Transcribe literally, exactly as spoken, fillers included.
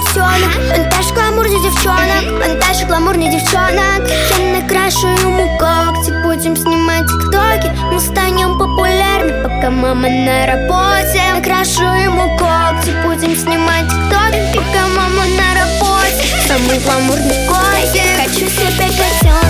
котенок. Монтаж гламурный девчонок, монтаж гламурный девчонок. Я накрашу ему когти, будем снимать тиктоки. Мы станем популярны, пока мама на работе. Накрашу ему когти, будем снимать тиктоки, пока мама на работе. Самый гламурный котик, хочу себе котенка.